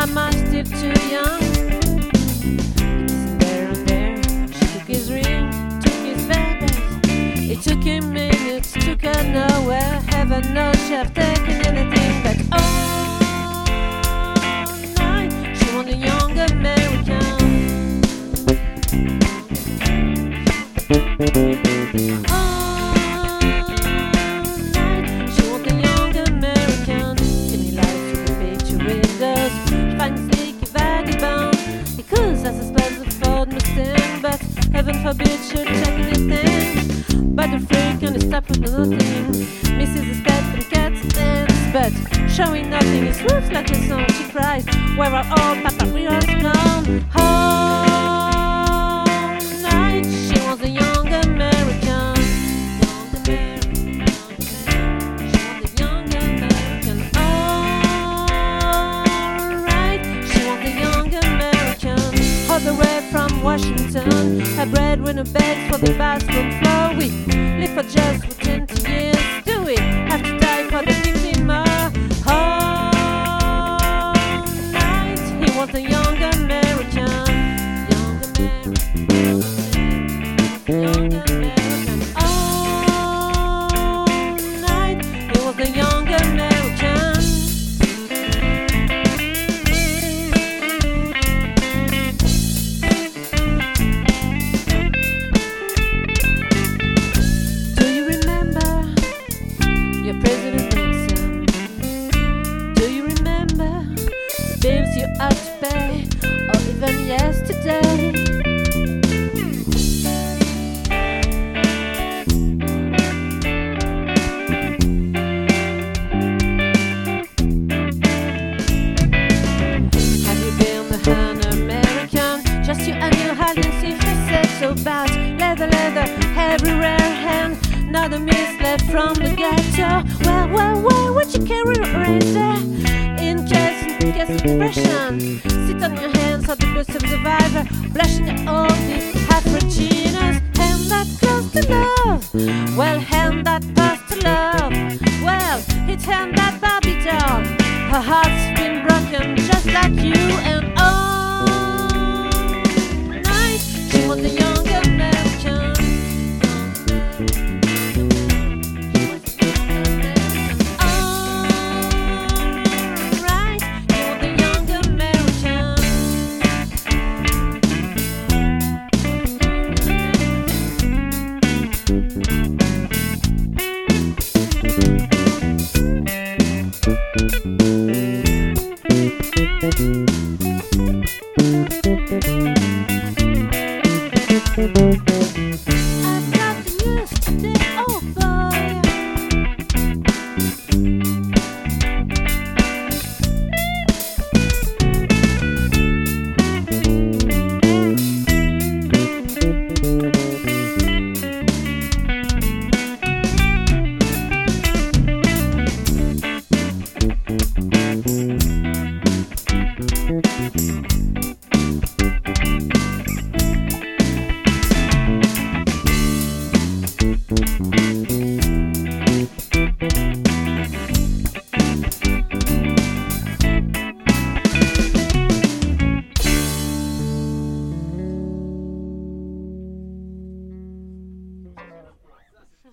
Am I still too young? It isn't there and there. She took his ring, took his babies. It took him minutes, took her nowhere. Heaven knows she have taken anything but all night. She want a young American. Heaven forbid she'll check anything. But the freak and the stop with nothing. Misses a step and cats dance. But showing nothing is roots like a song. She cries, where are all paparazzi gone? All night she was a young American. Young American. Alright, she was a young American. All the way from Washington, her breadwinner begs for the bathroom floor. We live for just for 20 years. Do we have to die for the 50 more? All night, he was a young American. Young American. All night, he was a young American. Bills you had to pay, or even yesterday. Have you been an American? Just you and your hide and see if I said so bad. Leather everywhere, and not a misled from the ghetto. Well, would you carry a razor? In case depression, sit on your hands at the best of survivor, blushing at all these Afro-Chinas. Hand that close to love, well, hand that pass to love. Well, it's hand that Barbie doll. Her heart's been broken just like you, and all night she was a young American. Thank you.